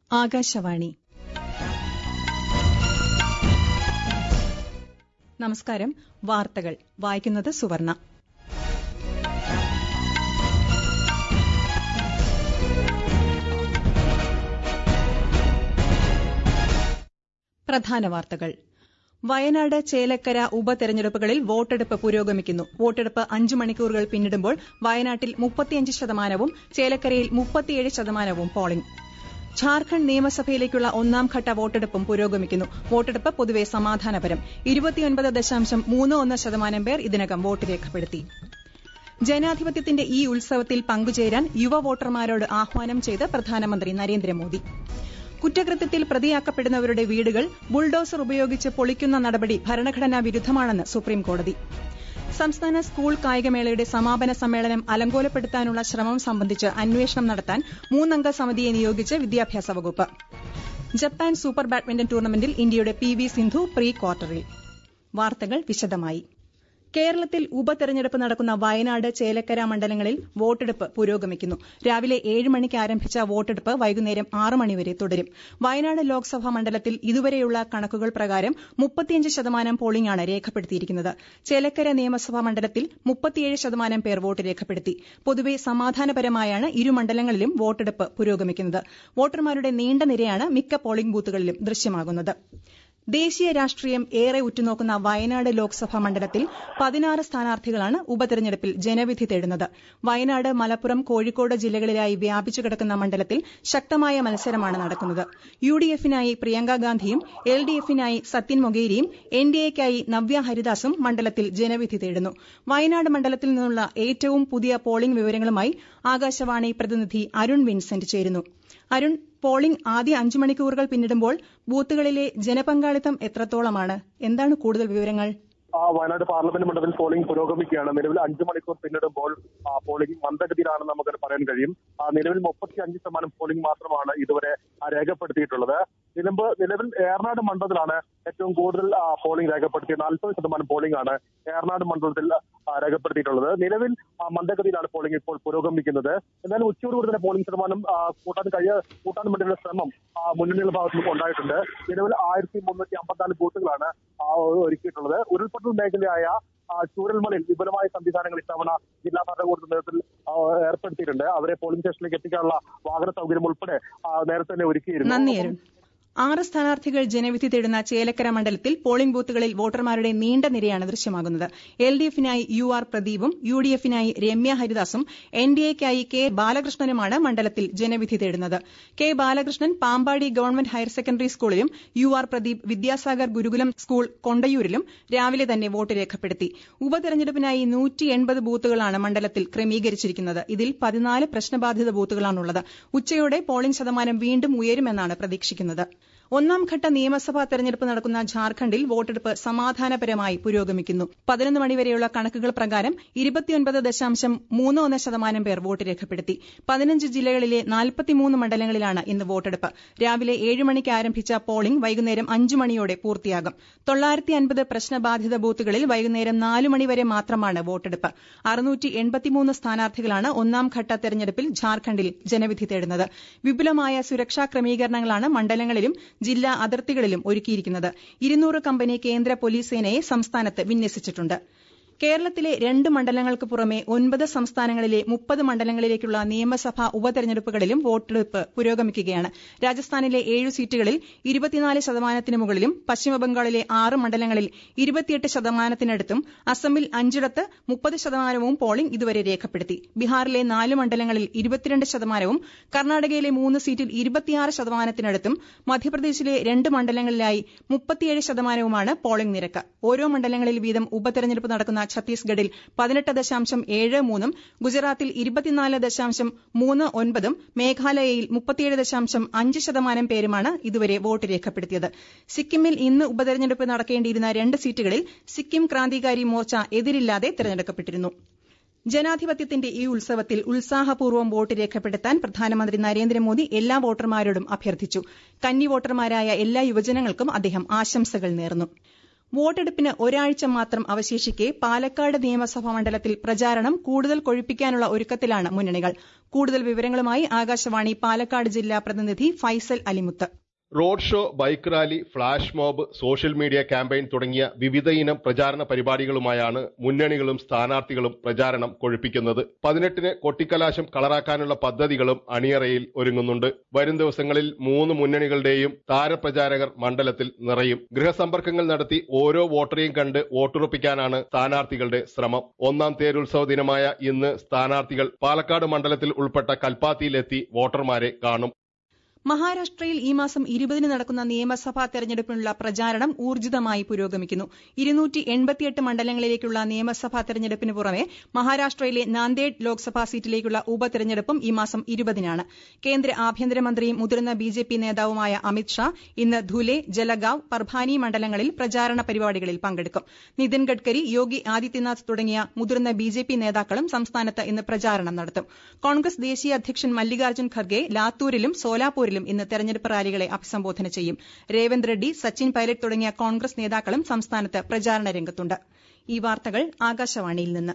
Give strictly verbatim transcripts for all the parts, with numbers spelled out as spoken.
ആകാശവാണി. നമസ്കാരം. വാർത്തകൾ വായിക്കുന്നത് സുവർണ. പ്രധാന വാർത്തകൾ. വയനാട്, ചേലക്കര ഉപതെരഞ്ഞെടുപ്പുകളിൽ വോട്ടെടുപ്പ് പുരോഗമിക്കുന്നു. വോട്ടെടുപ്പ് അഞ്ചു മണിക്കൂറുകൾ പിന്നിടുമ്പോൾ വയനാട്ടിൽ മുപ്പത്തിയഞ്ച് ശതമാനവും ചേലക്കരയിൽ മുപ്പത്തിയേഴ് ശതമാനവും പോളിംഗ്. ഝാർഖണ്ഡ് നിയമസഭയിലേക്കുള്ള ഒന്നാംഘട്ട വോട്ടെടുപ്പും പുരോഗമിക്കുന്നു. വോട്ടെടുപ്പ് പൊതുവെ സമാധാനപരം. ഇരുപത്തിയൊൻപത് ദശാംശം മൂന്ന് ഒന്ന് ശതമാനം പേർ ഇതിനകം വോട്ട് രേഖപ്പെടുത്തി. ജനാധിപത്യത്തിന്റെ ഈ ഉത്സവത്തിൽ പങ്കുചേരാൻ യുവ വോട്ടർമാരോട് ആഹ്വാനം ചെയ്ത് പ്രധാനമന്ത്രി നരേന്ദ്രമോദി. കുറ്റകൃത്യത്തിൽ പ്രതിയാക്കപ്പെടുന്നവരുടെ വീടുകൾ ബുൾഡോസർ ഉപയോഗിച്ച് പൊളിക്കുന്ന നടപടി ഭരണഘടനാ വിരുദ്ധമാണെന്ന് സുപ്രീംകോടതി. സംസ്ഥാന സ്കൂൾ കായികമേളയുടെ സമാപന സമ്മേളനം അലങ്കോലപ്പെടുത്താനുള്ള ശ്രമം സംബന്ധിച്ച് അന്വേഷണം നടത്താൻ മൂന്നംഗ സമിതിയെ നിയോഗിച്ച് വിദ്യാഭ്യാസ വകുപ്പ്. ജപ്പാൻ സൂപ്പർ ബാഡ്മിന്റൺ ടൂർണമെന്റിൽ ഇന്ത്യയുടെ പി വി സിന്ധു പ്രീ ക്വാർട്ടറിൽ. വാർത്തകൾ വിശദമായി. കേരളത്തിൽ ഉപതെരഞ്ഞെടുപ്പ് നടക്കുന്ന വയനാട്, ചേലക്കര മണ്ഡലങ്ങളിൽ വോട്ടെടുപ്പ് പുരോഗമിക്കുന്നു. രാവിലെ ഏഴ് മണിക്ക് ആരംഭിച്ച വോട്ടെടുപ്പ് വൈകുന്നേരം ആറ് മണിവരെ തുടരും. വയനാട് ലോക്സഭാ മണ്ഡലത്തിൽ ഇതുവരെയുള്ള കണക്കുകൾ പ്രകാരം മുപ്പത്തിയഞ്ച് ശതമാനം പോളിംഗാണ് രേഖപ്പെടുത്തിയിരിക്കുന്നത്. ചേലക്കര നിയമസഭാ മണ്ഡലത്തിൽ മുപ്പത്തിയേഴ് ശതമാനം പേർ വോട്ട് രേഖപ്പെടുത്തി. പൊതുവെ സമാധാനപരമായാണ് ഇരു മണ്ഡലങ്ങളിലും വോട്ടെടുപ്പ് പുരോഗമിക്കുന്നത്. വോട്ടർമാരുടെ നീണ്ട നിരയാണ് മിക്ക പോളിംഗ് ബൂത്തുകളിലും ദൃശ്യമാകുന്നത്. ദേശീയ രാഷ്ട്രീയം ഏറെ ഉറ്റുനോക്കുന്ന വയനാട് ലോക്സഭാ മണ്ഡലത്തിൽ പതിനാറ് സ്ഥാനാർത്ഥികളാണ് ഉപതെരഞ്ഞെടുപ്പിൽ ജനവിധി തേടുന്നത്. വയനാട്, മലപ്പുറം, കോഴിക്കോട് ജില്ലകളിലായി വ്യാപിച്ചു കിടക്കുന്ന മണ്ഡലത്തിൽ ശക്തമായ മത്സരമാണ് നടക്കുന്നത്. യു ഡി എഫിനായി പ്രിയങ്ക ഗാന്ധിയും എൽ ഡി എഫിനായി സത്യൻ മൊഗേരിയും എൻ ഡി എക്കായി നവ്യ ഹരിദാസും മണ്ഡലത്തിൽ ജനവിധി തേടുന്നു. വയനാട് മണ്ഡലത്തിൽ നിന്നുള്ള ഏറ്റവും പുതിയ പോളിംഗ് വിവരങ്ങളുമായി ആകാശവാണി പ്രതിനിധി അരുൺ വിൻസെന്റ് ചേരുന്നു. അരുൺ, പോളിംഗ് ആദ്യ അഞ്ചു മണിക്കൂറുകൾ പിന്നിടുമ്പോൾ ബൂത്തുകളിലെ ജനപങ്കാളിത്തം എത്രത്തോളമാണ്? എന്താണ് കൂടുതൽ വിവരങ്ങൾ? വയനാട് പാർലമെന്റ് മണ്ഡലത്തിൽ പോളിംഗ് പുരോഗമിക്കുകയാണ്. നിലവിൽ അഞ്ചു മണിക്കൂർ പിന്നിടുമ്പോൾ പോളിംഗ് മന്ദഗതിയിലാണെന്ന് നമുക്ക് പറയാൻ കഴിയും. നിലവിൽ മുപ്പത്തി അഞ്ച് ശതമാനം പോളിംഗ് മാത്രമാണ് ഇതുവരെ രേഖപ്പെടുത്തിയിട്ടുള്ളത്. നിലമ്പ് നിലവിൽ ഏറനാട് മണ്ഡലത്തിലാണ് ഏറ്റവും കൂടുതൽ പോളിംഗ് രേഖപ്പെടുത്തിയത്. നാൽപ്പത് ശതമാനം പോളിംഗ് ആണ് ഏറനാട് മണ്ഡലത്തിൽ രേഖപ്പെടുത്തിയിട്ടുള്ളത്. നിലവിൽ മന്ദഗതിയിലാണ് പോളിംഗ് ഇപ്പോൾ പുരോഗമിക്കുന്നത്. എന്നാലും ഉച്ചയോടുകൂടി തന്നെ പോളിംഗ് ശതമാനം കൂട്ടാൻ കഴിയ കൂട്ടാൻ വേണ്ടിയുള്ള ശ്രമം മുന്നണിയുടെ ഭാഗത്തു നിന്നും ഉണ്ടായിട്ടുണ്ട്. നിലവിൽ ആയിരത്തി മുന്നൂറ്റി അമ്പത്തിനാല് ബൂത്തുകളാണ് ഒരുക്കിയിട്ടുള്ളത്. ഉരുൾപൊട്ടൽ മേഖലയായ ചൂരൽമലയിൽ വിപുലമായ സംവിധാനങ്ങൾ ഇത്തവണ ജില്ലാ ഭരണകൂടത്തിന്റെ നേതൃത്വത്തിൽ ഏർപ്പെടുത്തിയിട്ടുണ്ട്. അവരെ പോളിംഗ് സ്റ്റേഷനിലേക്ക് എത്തിക്കാനുള്ള വാഹന സൗകര്യം ഉൾപ്പെടെ നേരത്തെ തന്നെ ഒരുക്കിയിരുന്നു. ആറ് സ്ഥാനാർത്ഥികൾ ജനവിധി തേടുന്ന ചേലക്കര മണ്ഡലത്തിൽ പോളിംഗ് ബൂത്തുകളിൽ വോട്ടർമാരുടെ നീണ്ട നിരയാണ് ദൃശ്യമാകുന്നത്. എൽ ഡി എഫിനായി യു ആർ പ്രദീപും യു ഡി എഫിനായി രമ്യ ഹരിദാസും എൻ ഡി എക്കായി കെ ബാലകൃഷ്ണനുമാണ് മണ്ഡലത്തിൽ ജനവിധി തേടുന്നത്. K Balakrishnan Pampady government higher secondary സ്കൂളിലും U R Pradeep Vidyasagar Gurukulam school കൊണ്ടയൂരിലും രാവിലെ തന്നെ വോട്ട് രേഖപ്പെടുത്തി. ഉപതെരഞ്ഞെടുപ്പിനായി നൂറ്റി എൺപത് ബൂത്തുകളാണ് മണ്ഡലത്തിൽ ക്രമീകരിച്ചിരിക്കുന്നത്. ഇതിൽ പതിനാല് പ്രശ്നബാധിത ബൂത്തുകളാണുള്ളത്. ഉച്ചയോടെ പോളിംഗ് ശതമാനം വീണ്ടും ഉയരുമെന്നാണ് പ്രതീക്ഷിക്കുന്നത്. ഒന്നാംഘട്ട നിയമസഭാ തെരഞ്ഞെടുപ്പ് നടക്കുന്ന ഝാർഖണ്ഡിൽ വോട്ടെടുപ്പ് സമാധാനപരമായി പുരോഗമിക്കുന്നു. പതിനൊന്ന് മണിവരെയുള്ള കണക്കുകൾ പ്രകാരം ഇരുപത്തിയൊൻപത് ദശാംശം മൂന്ന് ഒന്ന് ശതമാനം പേർ വോട്ട് രേഖപ്പെടുത്തി. പതിനഞ്ച് ജില്ലകളിലെ നാൽപ്പത്തിമൂന്ന് മണ്ഡലങ്ങളിലാണ് ഇന്ന് വോട്ടെടുപ്പ്. രാവിലെ ഏഴ് മണിക്ക് ആരംഭിച്ച പോളിംഗ് വൈകുന്നേരം അഞ്ചു മണിയോടെ പൂർത്തിയാകും. തൊള്ളായിരത്തി അൻപത് പ്രശ്നബാധിത ബൂത്തുകളിൽ വൈകുന്നേരം നാലു മണിവരെ മാത്രമാണ് വോട്ടെടുപ്പ്. അറുന്നൂറ്റി എൺപത്തിമൂന്ന് സ്ഥാനാർത്ഥികളാണ് ഒന്നാംഘട്ട തെരഞ്ഞെടുപ്പിൽ ഝാർഖണ്ഡിൽ ജനവിധി തേടുന്നത്. വിപുലമായ സുരക്ഷാ ക്രമീകരണങ്ങളാണ് മണ്ഡലങ്ങളിലും ജില്ലാ അതിർത്തികളിലും ഒരുക്കിയിരിക്കുന്നത്. ഇരുന്നൂറ് കമ്പനി കേന്ദ്ര പോലീസ് സേനയെ സംസ്ഥാനത്ത് വിന്യസിച്ചിട്ടുണ്ട്. കേരളത്തിലെ രണ്ട് മണ്ഡലങ്ങൾക്ക് പുറമെ ഒൻപത് സംസ്ഥാനങ്ങളിലെ മുപ്പത് മണ്ഡലങ്ങളിലേക്കുള്ള നിയമസഭാ ഉപതെരഞ്ഞെടുപ്പുകളിലും വോട്ടെടുപ്പ് പുരോഗമിക്കുകയാണ്. രാജസ്ഥാനിലെ ഏഴു സീറ്റുകളിൽ ഇരുപത്തിനാല് ശതമാനത്തിന് മുകളിലും പശ്ചിമബംഗാളിലെ ആറ് മണ്ഡലങ്ങളിൽ ഇരുപത്തിയെട്ട് ശതമാനത്തിനടുത്തും അസമിൽ അഞ്ചിടത്ത് മുപ്പത് ശതമാനവും പോളിംഗ് ഇതുവരെ രേഖപ്പെടുത്തി. ബീഹാറിലെ നാല് മണ്ഡലങ്ങളിൽ ഇരുപത്തിരണ്ട് ശതമാനവും കർണാടകയിലെ മൂന്ന് സീറ്റിൽ ഇരുപത്തിയാറ് ശതമാനത്തിനടുത്തും മധ്യപ്രദേശിലെ രണ്ട് മണ്ഡലങ്ങളിലായി മുപ്പത്തിയേഴ് ശതമാനവുമാണ് പോളിംഗ് നിരക്ക്. ഓരോ മണ്ഡലങ്ങളിൽ വീതം ഉപതെരഞ്ഞെടുപ്പ് നടക്കുന്ന ഛത്തീസ്ഗഡിൽ പതിനെട്ട് ദശാംശം ഏഴ് മൂന്നും ഗുജറാത്തിൽ ഇരുപത്തിനാല് ദശാംശം മൂന്ന് ഒൻപതും മേഘാലയയിൽ മുപ്പത്തിയേഴ് ദശാംശം അഞ്ച് ശതമാനം പേരുമാണ് ഇതുവരെ വോട്ട് രേഖപ്പെടുത്തിയത്. സിക്കിമിൽ ഇന്ന് ഉപതെരഞ്ഞെടുപ്പ് നടക്കേണ്ടിയിരുന്ന രണ്ട് സീറ്റുകളിൽ സിക്കിം ക്രാന്തികാരി മോർച്ച എതിരില്ലാതെ തെരഞ്ഞെടുക്കപ്പെട്ടിരുന്നു. ജനാധിപത്യത്തിന്റെ ഈ ഉത്സവത്തിൽ ഉത്സാഹപൂർവ്വം വോട്ട് രേഖപ്പെടുത്താൻ പ്രധാനമന്ത്രി നരേന്ദ്രമോദി എല്ലാ വോട്ടർമാരോടും അഭ്യർത്ഥിച്ചു. കന്നി വോട്ടർമാരായ എല്ലാ യുവജനങ്ങൾക്കും അദ്ദേഹം ആശംസകൾ നേർന്നു. വോട്ടെടുപ്പിന് ഒരാഴ്ച മാത്രം അവശേഷിക്കെ പാലക്കാട് നിയമസഭാ മണ്ഡലത്തിൽ പ്രചാരണം കൂടുതൽ കൊഴുപ്പിക്കാനുള്ള ഒരുക്കത്തിലാണ് മുന്നണികൾ. കൂടുതൽ വിവരങ്ങളുമായി ആകാശവാണി പാലക്കാട് ജില്ലാ പ്രതിനിധി Faisal Alimuth. Road show, bike rally, flash mob, social media campaign തുടങ്ങിയ വിവിധയിനം പ്രചാരണ പരിപാടികളുമായാണ് മുന്നണികളും സ്ഥാനാർത്ഥികളും പ്രചാരണം കൊഴുപ്പിക്കുന്നത്. പതിനെട്ടിന് കൊട്ടിക്കലാശം കളറാക്കാനുള്ള പദ്ധതികളും അണിയറയിൽ ഒരുങ്ങുന്നുണ്ട്. വരും ദിവസങ്ങളിൽ മൂന്ന് മുന്നണികളുടെയും താരപ്രചാരകർ മണ്ഡലത്തിൽ നിറയും. ഗൃഹസമ്പർക്കങ്ങൾ നടത്തി ഓരോ വോട്ടറെയും കണ്ട് വോട്ടുറപ്പിക്കാനാണ് സ്ഥാനാർത്ഥികളുടെ ശ്രമം. ഒന്നാം തേരുത്സവ ദിനമായ ഇന്ന് സ്ഥാനാർത്ഥികൾ പാലക്കാട് മണ്ഡലത്തിൽ ഉൾപ്പെട്ട കൽപ്പാത്തിയിലെത്തി വോട്ടർമാരെ കാണും. മഹാരാഷ്ട്രയിൽ ഈ മാസം ഇരുപതിന് നടക്കുന്ന നിയമസഭാ തെരഞ്ഞെടുപ്പിനുള്ള പ്രചാരണം ഊർജിതമായി പുരോഗമിക്കുന്നു. ഇരുന്നൂറ്റി എൺപത്തിയെട്ട് മണ്ഡലങ്ങളിലേക്കുള്ള നിയമസഭാ തെരഞ്ഞെടുപ്പിന് പുറമെ മഹാരാഷ്ട്രയിലെ നാന്ദേഡ് ലോക്സഭാ സീറ്റിലേക്കുള്ള ഉപതെരഞ്ഞെടുപ്പും ഈ മാസം ഇരുപതിനാണ്. കേന്ദ്ര ആഭ്യന്തരമന്ത്രിയും മുതിർന്ന ബിജെപി നേതാവുമായ അമിത് ഷാ ഇന്ന് ധുലെ, ജലഗാവ്, പർഭാനി മണ്ഡലങ്ങളിൽ പ്രചാരണ പരിപാടികളിൽ പങ്കെടുക്കും. നിതിൻ ഗഡ്കരി, യോഗി ആദിത്യനാഥ് തുടങ്ങിയ മുതിർന്ന ബിജെപി നേതാക്കളും സംസ്ഥാനത്ത് ഇന്ന് പ്രചാരണം നടത്തും. കോൺഗ്രസ് ദേശീയ അധ്യക്ഷൻ മല്ലികാർജ്ജുൻ ഖർഗെ ലാത്തൂരിലും സോലാപൂരിലും ഇന്ന് തെരഞ്ഞെടുപ്പ് റാലികളെ അഭിസംബോധന ചെയ്യും. രേവന്ത് റെഡ്ഡി, സച്ചിൻ പൈലറ്റ് തുടങ്ങിയ കോൺഗ്രസ് നേതാക്കളും സംസ്ഥാനത്ത് പ്രചാരണ രംഗത്തുണ്ട്. ഈ വാർത്തകൾ ആകാശവാണിയിൽ നിന്ന്.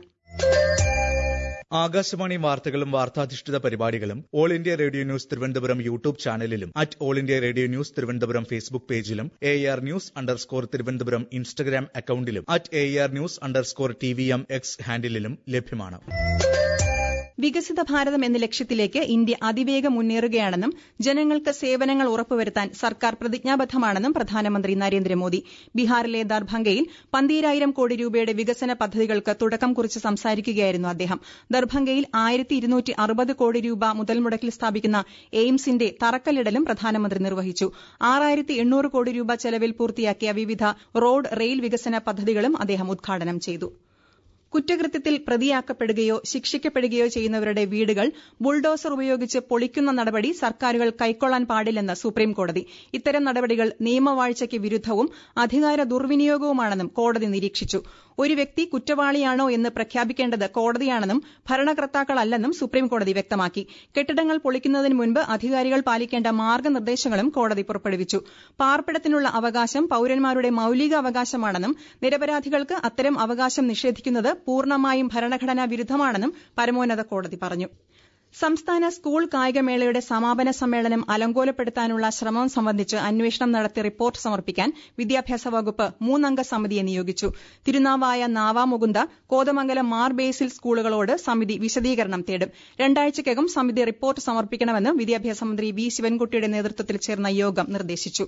ആകാശവാണി വാർത്തകളും വാർത്താധിഷ്ഠിത പരിപാടികളും all India radio news Thiruvananthapuram YouTube ചാനലിലും at all India radio news Thiruvananthapuram Facebook പേജിലും A R news underscore Thiruvananthapuram Instagram അക്കൌണ്ടിലും at A R news underscore T V M X ഹാൻഡിലും ലഭ്യമാണ്. വികസിത ഭാരതം എന്ന ലക്ഷ്യത്തിലേക്ക് ഇന്ത്യ അതിവേഗം മുന്നേറുകയാണെന്നും ജനങ്ങൾക്ക് സേവനങ്ങൾ ഉറപ്പുവരുത്താൻ സർക്കാർ പ്രതിജ്ഞാബദ്ധമാണെന്നും പ്രധാനമന്ത്രി നരേന്ദ്രമോദി. ബീഹാറിലെ ദർഭംഗയിൽ പന്തീരായിരം കോടി രൂപയുടെ വികസന പദ്ധതികൾക്ക് തുടക്കം കുറിച്ച് സംസാരിക്കുകയായിരുന്നു അദ്ദേഹം. ദർഭംഗയിൽ ആയിരത്തി ഇരുന്നൂറ്റി അറുപത് കോടി രൂപ മുതൽ മുടക്കിൽ സ്ഥാപിക്കുന്ന എയിംസിന്റെ തറക്കല്ലിടലും പ്രധാനമന്ത്രി നിർവഹിച്ചു. ആറായിരത്തി എണ്ണൂറ് കോടി രൂപ ചെലവിൽ പൂർത്തിയാക്കിയ വിവിധ റോഡ്, റെയിൽ വികസന പദ്ധതികളും അദ്ദേഹം ഉദ്ഘാടനം ചെയ്തു. കുറ്റകൃത്യത്തിൽ പ്രതിയാക്കപ്പെടുകയോ ശിക്ഷിക്കപ്പെടുകയോ ചെയ്യുന്നവരുടെ വീടുകൾ ബുൾഡോസർ ഉപയോഗിച്ച് പൊളിക്കുന്ന നടപടി സർക്കാരുകൾ കൈക്കൊള്ളാൻ പാടില്ലെന്ന് സുപ്രീംകോടതി. ഇത്തരം നടപടികൾ നിയമവാഴ്ചയ്ക്ക് വിരുദ്ധവും അധികാര ദുർവിനിയോഗവുമാണെന്നും കോടതി നിരീക്ഷിച്ചു. ഒരു വ്യക്തി കുറ്റവാളിയാണോ എന്ന് പ്രഖ്യാപിക്കേണ്ടത് കോടതിയാണെന്നും ഭരണകർത്താക്കളല്ലെന്നും സുപ്രീംകോടതി വ്യക്തമാക്കി. കെട്ടിടങ്ങൾ പൊളിക്കുന്നതിന് മുൻപ് അധികാരികൾ പാലിക്കേണ്ട മാർഗ്ഗനിർദ്ദേശങ്ങളും കോടതി പുറപ്പെടുവിച്ചു. പാർപ്പിടത്തിനുള്ള അവകാശം പൌരന്മാരുടെ മൌലിക അവകാശമാണെന്നും നിരപരാധികൾക്ക് അത്തരം അവകാശം നിഷേധിക്കുന്നത് പൂർണ്ണമായും ഭരണഘടനാ വിരുദ്ധമാണെന്നും പരമോന്നത കോടതി പറഞ്ഞു. സംസ്ഥാന സ്കൂൾ കായികമേളയുടെ സമാപന സമ്മേളനം അലങ്കോലപ്പെടുത്താനുള്ള ശ്രമം സംബന്ധിച്ച് അന്വേഷണം നടത്തി റിപ്പോർട്ട് സമർപ്പിക്കാൻ വിദ്യാഭ്യാസ വകുപ്പ് മൂന്നംഗ സമിതിയെ നിയോഗിച്ചു. തിരുനാവായ നാവാമുകുന്ദ, കോതമംഗലം മാർ ബേസിൽ സ്കൂളുകളോട് സമിതി വിശദീകരണം തേടും. രണ്ടാഴ്ചയ്ക്കകം സമിതി റിപ്പോർട്ട് സമർപ്പിക്കണമെന്ന് വിദ്യാഭ്യാസ മന്ത്രി വി ശിവൻകുട്ടിയുടെ നേതൃത്വത്തിൽ ചേർന്ന യോഗം നിർദ്ദേശിച്ചു.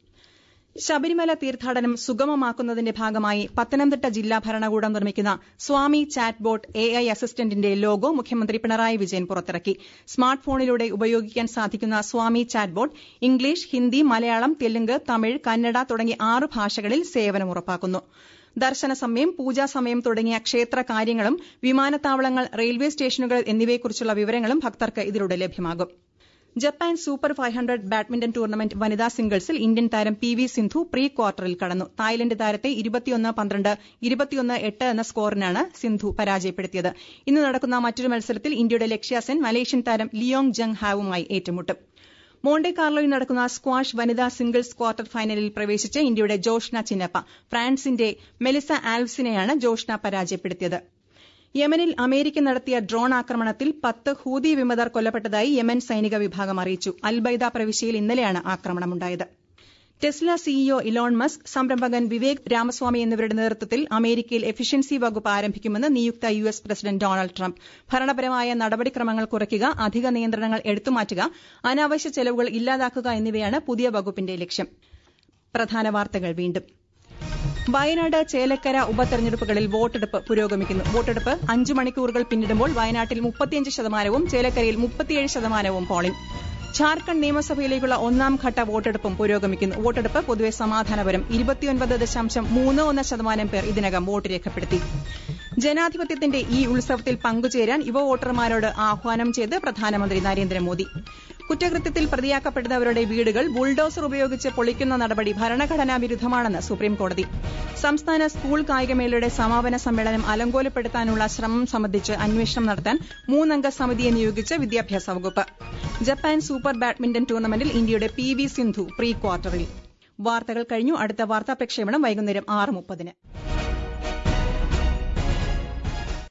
ശബരിമല തീർത്ഥാടനം സുഗമമാക്കുന്നതിന്റെ ഭാഗമായി പത്തനംതിട്ട ജില്ലാ ഭരണകൂടം നിർമ്മിക്കുന്ന Swami chat bot A I അസിസ്റ്റന്റിന്റെ ലോഗോ മുഖ്യമന്ത്രി പിണറായി വിജയൻ പുറത്തിറക്കി. സ്മാർട്ട് ഫോണിലൂടെ ഉപയോഗിക്കാൻ സാധിക്കുന്ന Swami chat bot English, Hindi, Malayalam, Telugu, Tamil, Kannada തുടങ്ങി ആറ് ഭാഷകളിൽ സേവനം ഉറപ്പാക്കുന്നു. ദർശന സമയം, പൂജാ സമയം തുടങ്ങിയ ക്ഷേത്ര കാര്യങ്ങളും വിമാനത്താവളങ്ങൾ, റെയിൽവേ സ്റ്റേഷനുകൾ എന്നിവയെക്കുറിച്ചുള്ള വിവരങ്ങളും ഭക്തർക്ക് ഇതിലൂടെ ലഭ്യമാകും. Japan super five hundred badminton tournament വനിതാ സിംഗിൾസിൽ ഇന്ത്യൻ താരം പി വി സിന്ധു പ്രീ ക്വാർട്ടറിൽ കടന്നു. തായ്ലന്റ് താരത്തെ ഇരുപത്തിയൊന്ന് പന്ത്രണ്ട്, ഇരുപത്തിയൊന്ന് എട്ട് എന്ന സ്കോറിനാണ് സിന്ധു പരാജയപ്പെടുത്തിയത്. ഇന്ന് നടക്കുന്ന മറ്റൊരു മത്സരത്തിൽ ഇന്ത്യയുടെ ലക്ഷ്യ സെൻ മലേഷ്യൻ താരം ലിയോങ് ജംഗ് ഹാവുമായി ഏറ്റുമുട്ടും. മോണ്ടെ കാർലോയിൽ നടക്കുന്ന സ്ക്വാഷ് വനിതാ സിംഗിൾസ് ക്വാർട്ടർ ഫൈനലിൽ പ്രവേശിച്ച ഇന്ത്യയുടെ ജോഷ്ന ചിന്നപ്പ ഫ്രാൻസിന്റെ മെലിസ ആൽവ്സിനെയാണ് ജോഷ്ന പരാജയപ്പെടുത്തിയത്. യമനിൽ അമേരിക്ക നടത്തിയ ഡ്രോൺ ആക്രമണത്തിൽ പത്ത് ഹൂതി വിമതർ കൊല്ലപ്പെട്ടതായി യമൻ സൈനിക വിഭാഗം അറിയിച്ചു. അൽബൈദ പ്രവിശ്യയിൽ ഇന്നലെയാണ് ആക്രമണമുണ്ടായത്. ടെസ്ല സിഇഒ ഇലോൺ മസ്ക്, സംരംഭകൻ വിവേക് രാമസ്വാമി എന്നിവരുടെ നേതൃത്വത്തിൽ അമേരിക്കയിൽ എഫിഷ്യൻസി വകുപ്പ് ആരംഭിക്കുമെന്ന് നിയുക്ത U S president Donald Trump. ഭരണപരമായ നടപടിക്രമങ്ങൾ കുറയ്ക്കുക, അധിക നിയന്ത്രണങ്ങൾ എടുത്തുമാറ്റുക, അനാവശ്യ ചെലവുകൾ ഇല്ലാതാക്കുക എന്നിവയാണ് പുതിയ വകുപ്പിന്റെ ലക്ഷ്യം. പ്രധാന വാർത്തകൾ വീണ്ടും. വയനാട്, ചേലക്കര ഉപതെരഞ്ഞെടുപ്പുകളിൽ വോട്ടെടുപ്പ് പുരോഗമിക്കുന്നു. വോട്ടെടുപ്പ് അഞ്ച് മണിക്കൂറുകൾ പിന്നിടുമ്പോൾ വയനാട്ടിൽ മുപ്പത്തിയഞ്ച് ശതമാനവും ചേലക്കരയിൽ മുപ്പത്തിയേഴ് ശതമാനവും പോളിംഗ്. ഝാർഖണ്ഡ് നിയമസഭയിലേക്കുള്ള ഒന്നാം ഘട്ട വോട്ടെടുപ്പും പുരോഗമിക്കുന്നു. വോട്ടെടുപ്പ് പൊതുവെ സമാധാനപരം. ഇരുപത്തിയൊൻപത് ദശാംശം മൂന്ന് ഒന്ന് ശതമാനം പേർ ഇതിനകം വോട്ട് രേഖപ്പെടുത്തി. ജനാധിപത്യത്തിന്റെ ഈ ഉത്സവത്തിൽ പങ്കുചേരാൻ യുവ വോട്ടർമാരോട് ആഹ്വാനം ചെയ്ത് പ്രധാനമന്ത്രി നരേന്ദ്രമോദി. കുറ്റകൃത്യത്തിൽ പ്രതിയാക്കപ്പെടുന്നവരുടെ വീടുകൾ ബുൾഡോസർ ഉപയോഗിച്ച് പൊളിക്കുന്ന നടപടി ഭരണഘടനാ വിരുദ്ധമാണെന്ന് സുപ്രീംകോടതി. സംസ്ഥാന സ്കൂൾ കായികമേളയുടെ സമാപന സമ്മേളനം അലങ്കോലപ്പെടുത്താനുള്ള ശ്രമം സംബന്ധിച്ച് അന്വേഷണം നടത്താൻ മൂന്നംഗ സമിതിയെ നിയോഗിച്ച് വിദ്യാഭ്യാസ വകുപ്പ്. ജപ്പാൻ സൂപ്പർ ബാഡ്മിന്റൺ ടൂർണമെന്റിൽ ഇന്ത്യയുടെ പി വി സിന്ധു പ്രീ ക്വാർട്ടറിൽ. വാർത്തകൾ കഴിഞ്ഞു. അടുത്ത വാർത്താ പ്രക്ഷേപണം വൈകുന്നേരം ആറ് മുപ്പതിന്.